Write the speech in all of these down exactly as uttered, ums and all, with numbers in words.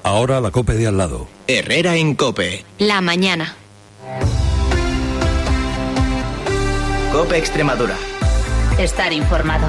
Ahora la COPE de al lado. Herrera en COPE. La mañana. COPE Extremadura. Estar informado.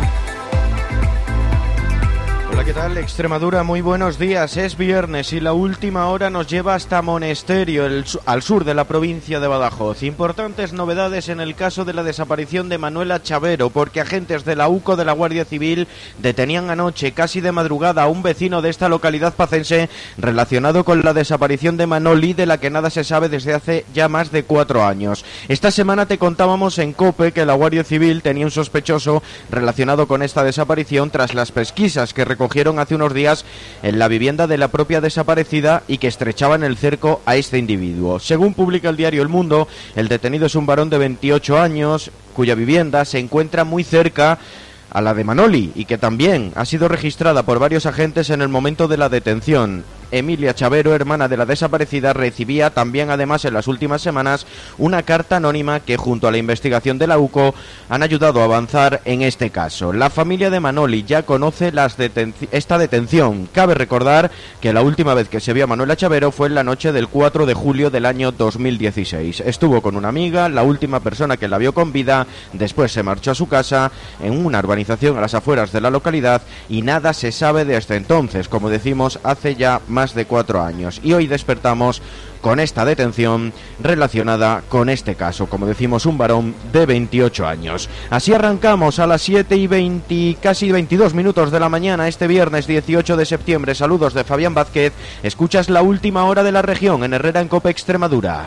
Hola, ¿qué tal? Extremadura, muy buenos días. Es viernes y la última hora nos lleva hasta Monesterio, el, al sur de la provincia de Badajoz. Importantes novedades en el caso de la desaparición de Manuela Chavero, porque agentes de la U C O de la Guardia Civil detenían anoche, casi de madrugada, a un vecino de esta localidad pacense relacionado con la desaparición de Manoli, de la que nada se sabe desde hace ya más de cuatro años. Esta semana te contábamos en COPE que la Guardia Civil tenía un sospechoso relacionado con esta desaparición tras las pesquisas que recogieron hace unos días en la vivienda de la propia desaparecida y que estrechaban el cerco a este individuo. Según publica el diario El Mundo, el detenido es un varón de veintiocho años cuya vivienda se encuentra muy cerca a la de Manoli y que también ha sido registrada por varios agentes en el momento de la detención. Emilia Chavero, hermana de la desaparecida, recibía también, además, en las últimas semanas, una carta anónima que, junto a la investigación de la U C O, han ayudado a avanzar en este caso. La familia de Manoli ya conoce las deten- esta detención. Cabe recordar que la última vez que se vio a Manuela Chavero fue en la noche del cuatro de julio del año dos mil dieciséis. Estuvo con una amiga, la última persona que la vio con vida, después se marchó a su casa en una urbanización a las afueras de la localidad y nada se sabe desde entonces, como decimos, hace ya más más de cuatro años. Y hoy despertamos con esta detención relacionada con este caso, como decimos, un varón de veintiocho años. Así arrancamos a las siete y veinte, casi veintidós minutos de la mañana, este viernes dieciocho de septiembre. Saludos de Fabián Vázquez. Escuchas la última hora de la región en Herrera en COPE Extremadura.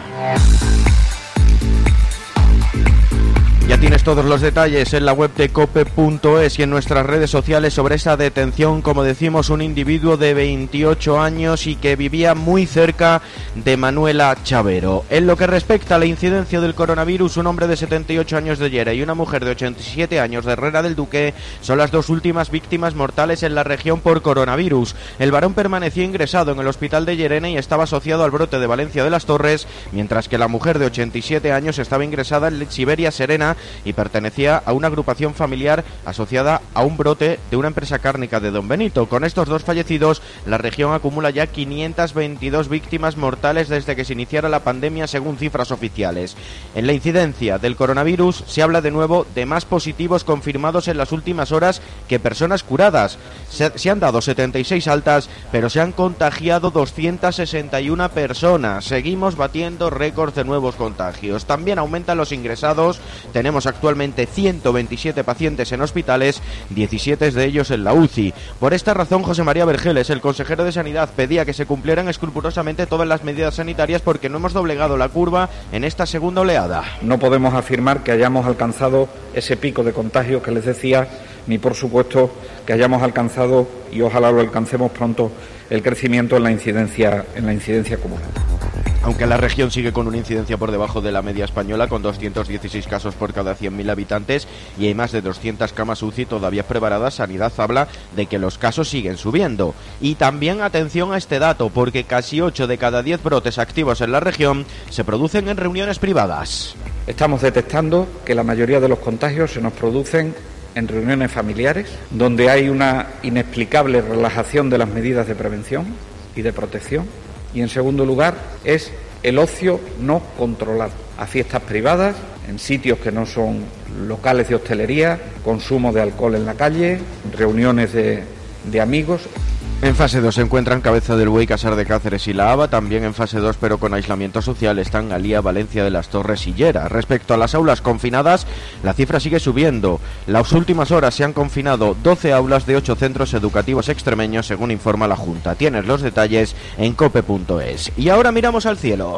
Ya tienes todos los detalles en la web de cope punto es y en nuestras redes sociales sobre esa detención, como decimos, un individuo de veintiocho años y que vivía muy cerca de Manuela Chavero. En lo que respecta a la incidencia del coronavirus, un hombre de setenta y ocho años de Llera y una mujer de ochenta y siete años de Herrera del Duque son las dos últimas víctimas mortales en la región por coronavirus. El varón permanecía ingresado en el hospital de Llerena y estaba asociado al brote de Valencia de las Torres, mientras que la mujer de ochenta y siete años estaba ingresada en Siberia Serena y pertenecía a una agrupación familiar asociada a un brote de una empresa cárnica de Don Benito. Con estos dos fallecidos, la región acumula ya quinientas veintidós víctimas mortales desde que se iniciara la pandemia, según cifras oficiales. En la incidencia del coronavirus se habla de nuevo de más positivos confirmados en las últimas horas que personas curadas. Se, se han dado setenta y seis altas, pero se han contagiado doscientas sesenta y una personas. Seguimos batiendo récords de nuevos contagios. También aumentan los ingresados. Tenemos actualmente ciento veintisiete pacientes en hospitales, diecisiete de ellos en la U C I. Por esta razón, José María Vergeles, el consejero de Sanidad, pedía que se cumplieran escrupulosamente todas las medidas sanitarias porque no hemos doblegado la curva en esta segunda oleada. No podemos afirmar que hayamos alcanzado ese pico de contagios que les decía, ni por supuesto que hayamos alcanzado, y ojalá lo alcancemos pronto, el crecimiento en la incidencia, en la incidencia acumulada. Aunque la región sigue con una incidencia por debajo de la media española, con doscientos dieciséis casos por cada cien mil habitantes y hay más de doscientas camas U C I todavía preparadas, Sanidad habla de que los casos siguen subiendo. Y también atención a este dato, porque casi ocho de cada diez brotes activos en la región se producen en reuniones privadas. Estamos detectando que la mayoría de los contagios se nos producen en reuniones familiares, donde hay una inexplicable relajación de las medidas de prevención y de protección. Y en segundo lugar es el ocio no controlado, a fiestas privadas, en sitios que no son locales de hostelería, consumo de alcohol en la calle, reuniones de, de amigos. En fase dos se encuentran Cabeza del Buey, Casar de Cáceres y La Haba. También en fase dos, pero con aislamiento social, están Alía, Valencia de las Torres y Llera. Respecto a las aulas confinadas, la cifra sigue subiendo. Las últimas horas se han confinado doce aulas de ocho centros educativos extremeños, según informa la Junta. Tienes los detalles en cope punto es. Y ahora miramos al cielo.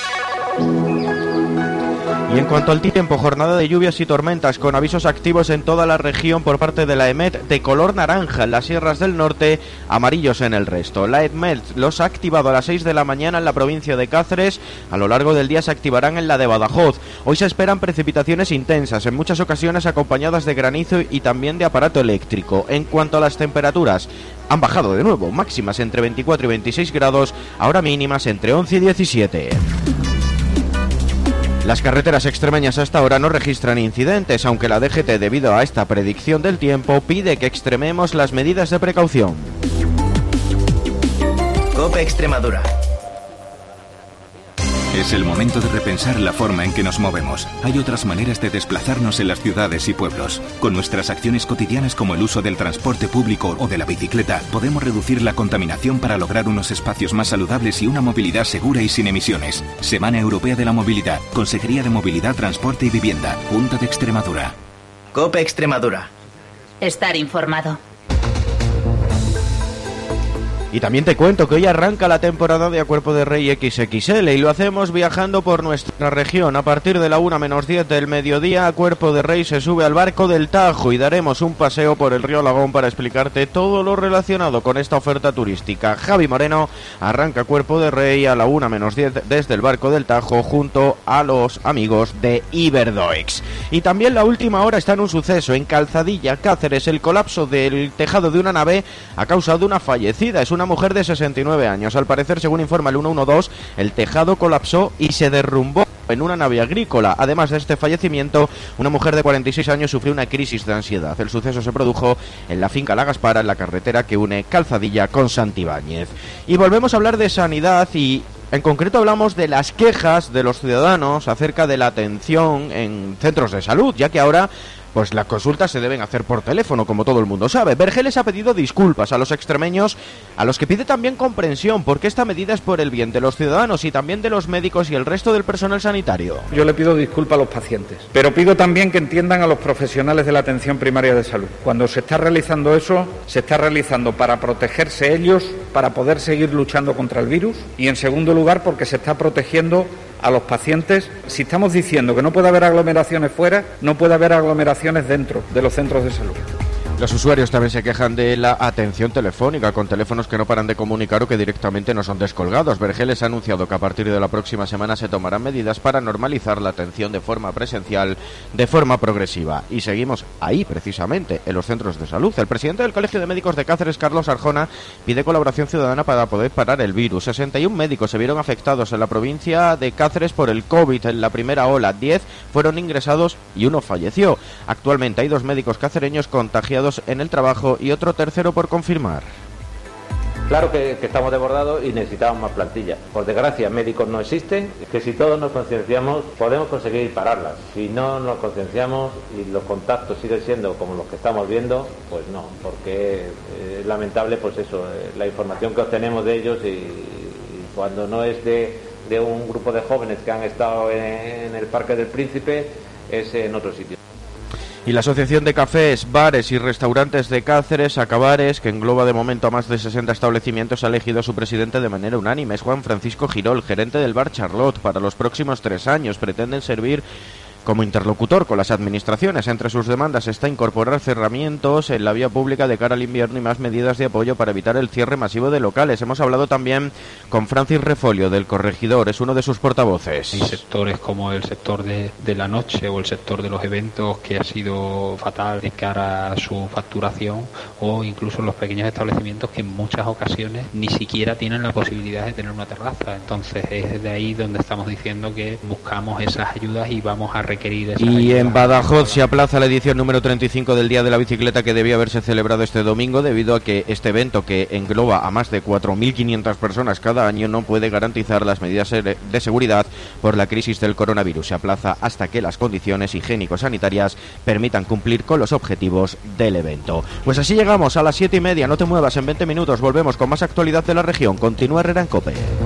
Y en cuanto al tiempo, jornada de lluvias y tormentas con avisos activos en toda la región por parte de la EMET, de color naranja en las sierras del norte, amarillos en el resto. La EMET los ha activado a las seis de la mañana en la provincia de Cáceres. A lo largo del día se activarán en la de Badajoz. Hoy se esperan precipitaciones intensas, en muchas ocasiones acompañadas de granizo y también de aparato eléctrico. En cuanto a las temperaturas, han bajado de nuevo, máximas entre veinticuatro y veintiséis grados, ahora mínimas entre once y diecisiete. Las carreteras extremeñas hasta ahora no registran incidentes, aunque la D G T, debido a esta predicción del tiempo, pide que extrememos las medidas de precaución. COPE COPE Extremadura. Es el momento de repensar la forma en que nos movemos. Hay otras maneras de desplazarnos en las ciudades y pueblos. Con nuestras acciones cotidianas como el uso del transporte público o de la bicicleta, podemos reducir la contaminación para lograr unos espacios más saludables y una movilidad segura y sin emisiones. Semana Europea de la Movilidad. Consejería de Movilidad, Transporte y Vivienda. Junta de Extremadura. COPE Extremadura. Estar informado. Y también te cuento que hoy arranca la temporada de A Cuerpo de Rey equis equis ele y lo hacemos viajando por nuestra región. A partir de la una menos diez del mediodía, A Cuerpo de Rey se sube al barco del Tajo y daremos un paseo por el río Alagón para explicarte todo lo relacionado con esta oferta turística. Javi Moreno arranca A Cuerpo de Rey a la una menos diez desde el barco del Tajo junto a los amigos de Iberdoex. Y también la última hora está en un suceso en Calzadilla, Cáceres. El colapso del tejado de una nave ha causado una fallecida. Es una mujer de sesenta y nueve años. Al parecer, según informa el ciento doce, el tejado colapsó y se derrumbó en una nave agrícola. Además de este fallecimiento, una mujer de cuarenta y seis años sufrió una crisis de ansiedad. El suceso se produjo en la finca La Gaspara, en la carretera que une Calzadilla con Santibáñez. Y volvemos a hablar de sanidad y en concreto hablamos de las quejas de los ciudadanos acerca de la atención en centros de salud, ya que ahora pues las consultas se deben hacer por teléfono, como todo el mundo sabe. Vergeles ha pedido disculpas a los extremeños, a los que pide también comprensión, porque esta medida es por el bien de los ciudadanos y también de los médicos y el resto del personal sanitario. Yo le pido disculpas a los pacientes, pero pido también que entiendan a los profesionales de la atención primaria de salud. Cuando se está realizando eso, se está realizando para protegerse ellos, para poder seguir luchando contra el virus, y en segundo lugar porque se está protegiendo a los pacientes. Si estamos diciendo que no puede haber aglomeraciones fuera, no puede haber aglomeraciones dentro de los centros de salud. Los usuarios también se quejan de la atención telefónica, con teléfonos que no paran de comunicar o que directamente no son descolgados. Vergeles ha anunciado que a partir de la próxima semana se tomarán medidas para normalizar la atención de forma presencial, de forma progresiva. Y seguimos ahí, precisamente, en los centros de salud. El presidente del Colegio de Médicos de Cáceres, Carlos Arjona, pide colaboración ciudadana para poder parar el virus. sesenta y un médicos se vieron afectados en la provincia de Cáceres por el COVID en la primera ola. diez fueron ingresados y uno falleció. Actualmente hay dos médicos cacereños contagiados en el trabajo y otro tercero por confirmar. Claro que, que estamos desbordados y necesitamos más plantilla. Por desgracia, médicos no existen, que si todos nos concienciamos podemos conseguir pararlas. Si no nos concienciamos y los contactos siguen siendo como los que estamos viendo, pues no, porque es lamentable pues eso, la información que obtenemos de ellos y, y cuando no es de, de un grupo de jóvenes que han estado en, en el Parque del Príncipe, es en otro sitio. Y la Asociación de Cafés, Bares y Restaurantes de Cáceres, Acabares, que engloba de momento a más de sesenta establecimientos, ha elegido a su presidente de manera unánime. Es Juan Francisco Girol, gerente del bar Charlotte. Para los próximos tres años pretenden servir como interlocutor con las administraciones. Entre sus demandas está incorporar cerramientos en la vía pública de cara al invierno y más medidas de apoyo para evitar el cierre masivo de locales. Hemos hablado también con Francis Refolio, del Corregidor, es uno de sus portavoces. Hay sectores como el sector de, de la noche o el sector de los eventos que ha sido fatal de cara a su facturación, o incluso los pequeños establecimientos que en muchas ocasiones ni siquiera tienen la posibilidad de tener una terraza. Entonces es de ahí donde estamos diciendo que buscamos esas ayudas y vamos a requerir esas y ayudas. En Badajoz se aplaza la edición número treinta y cinco del Día de la Bicicleta, que debía haberse celebrado este domingo debido a que este evento, que engloba a más de cuatro mil quinientas personas cada año, no puede garantizar las medidas de seguridad por la crisis del coronavirus. Se aplaza hasta que las condiciones higiénico-sanitarias permitan cumplir con los objetivos del evento. Pues así llegamos a las siete y media. No te muevas, en veinte minutos volvemos con más actualidad de la región. Continúa Herrera en COPE.